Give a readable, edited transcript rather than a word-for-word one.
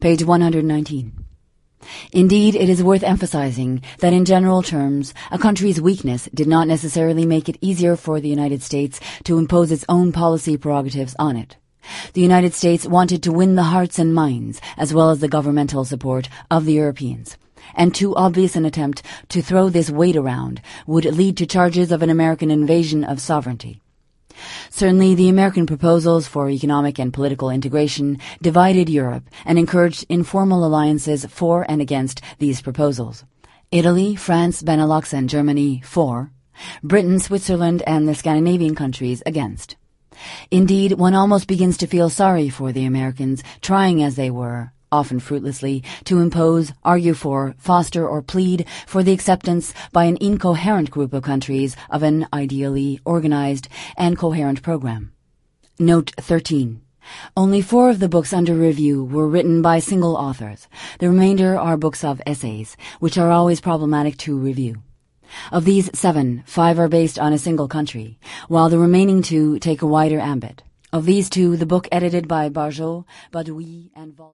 Page 119. Indeed, it is worth emphasizing that in general terms, a country's weakness did not necessarily make it easier for the United States to impose its own policy prerogatives on it. The United States wanted to win the hearts and minds, as well as the governmental support, of the Europeans, and too obvious an attempt to throw this weight around would lead to charges of an American invasion of sovereignty. Certainly, the American proposals for economic and political integration divided Europe and encouraged informal alliances for and against these proposals. Italy, France, Benelux, and Germany for, Britain, Switzerland, and the Scandinavian countries against. Indeed, one almost begins to feel sorry for the Americans, trying as they were, often fruitlessly, to impose, argue for, foster, or plead for the acceptance by an incoherent group of countries of an ideally organized and coherent program. Note 13. Only 4 of the books under review were written by single authors. The remainder are books of essays, which are always problematic to review. Of these 7, 5 are based on a single country, while the remaining 2 take a wider ambit. Of these 2, the book edited by Barjot, Badouy, and